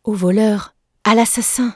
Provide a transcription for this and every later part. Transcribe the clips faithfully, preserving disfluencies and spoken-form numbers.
au voleur, à l'assassin.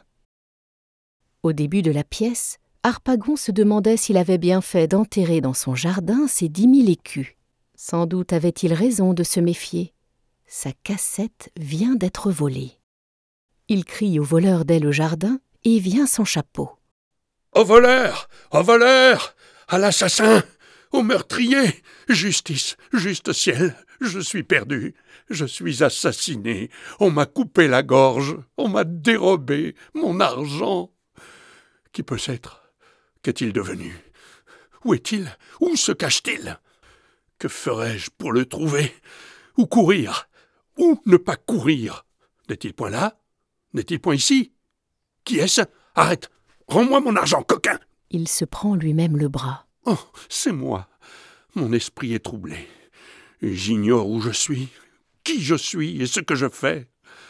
Au début de la pièce, Harpagon se demandait s'il avait bien fait d'enterrer dans son jardin ses dix mille écus. Sans doute avait-il raison de se méfier. Sa cassette vient d'être volée. Il crie au voleur dès le jardin et vient son chapeau. « Au voleur! Au voleur! À l'assassin! Au meurtrier! Justice! Juste ciel! Je suis perdu! Je suis assassiné! On m'a coupé la gorge! On m'a dérobé mon argent! Qui peut s'être? Qu'est-il devenu? Où est-il? Où se cache-t-il? Que ferais-je pour le trouver? Où courir? Où ne pas courir? N'est-il point là? N'est-il point ici? Qui est-ce? Arrête! Rends-moi mon argent, coquin! Il se prend lui-même le bras. Oh, c'est moi. Mon esprit est troublé. Et j'ignore où je suis, qui je suis et ce que je fais.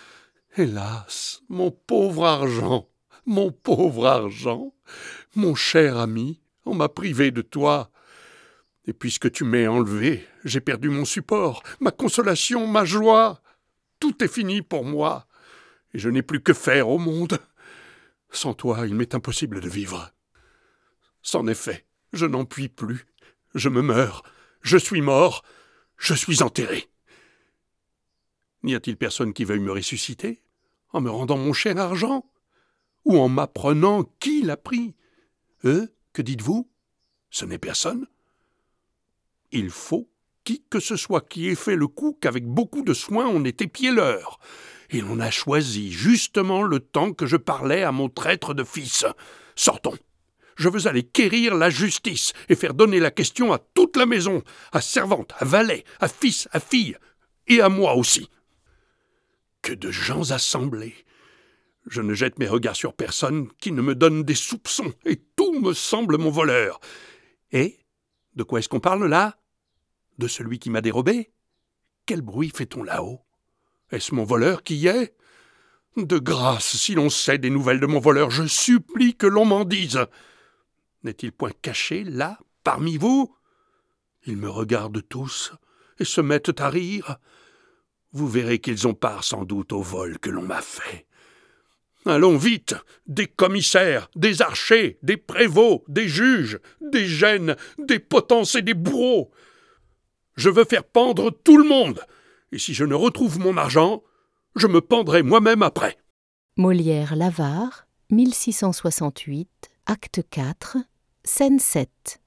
Hélas, mon pauvre argent, mon pauvre argent, mon cher ami, on m'a privé de toi. Et puisque tu m'es enlevé, j'ai perdu mon support, ma consolation, ma joie. Tout est fini pour moi, et je n'ai plus que faire au monde. Sans toi, il m'est impossible de vivre. C'en est fait, je n'en puis plus. Je me meurs, je suis mort, je suis enterré. N'y a-t-il personne qui veuille me ressusciter, en me rendant mon cher argent, ou en m'apprenant qui l'a pris? Euh, que dites-vous? Ce n'est personne. Il faut qui que ce soit qui ait fait le coup qu'avec beaucoup de soin on ait épié l'heure, et l'on a choisi justement le temps que je parlais à mon traître de fils. Sortons. Je veux aller quérir la justice et faire donner la question à toute la maison, à servante, à valet, à fils, à fille, et à moi aussi. Que de gens assemblés! Je ne jette mes regards sur personne qui ne me donne des soupçons, et tout me semble mon voleur. Et de quoi est-ce qu'on parle là? De celui qui m'a dérobé? Quel bruit fait-on là-haut? Est-ce mon voleur qui y est? De grâce, si l'on sait des nouvelles de mon voleur, je supplie que l'on m'en dise. N'est-il point caché, là, parmi vous? Ils me regardent tous et se mettent à rire. Vous verrez qu'ils ont part sans doute au vol que l'on m'a fait. Allons vite, des commissaires, des archers, des prévôts, des juges, des gènes, des potences et des bourreaux. Je veux faire pendre tout le monde, et si je ne retrouve mon argent, je me pendrai moi-même après. Molière l'Avare, mille six cent soixante-huit, acte quatre, scène sept.